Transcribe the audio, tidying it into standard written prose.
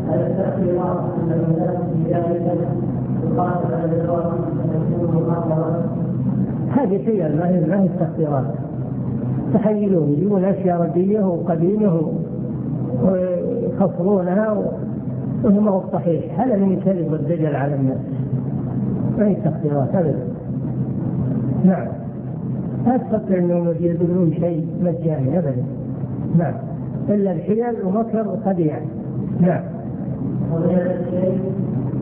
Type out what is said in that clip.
هل التأخيرات أن المدرسة في ذلك تقاتل على الإخوان تكون مقاتلة؟ هذه حيل ما هي التأخيرات، تحيلون يجيبون أشياء رديئة وقديمة ويخسرونها وهو ما هو صحيح. هذا من كذب والدجل على الناس، ما هي تأخيرات أبدا. نعم، لا تفكر أنهم يدلون شيء مجاني أبدا. نعم، إلا الحيل ومكر وخديعة. نعم. وهذا الشيء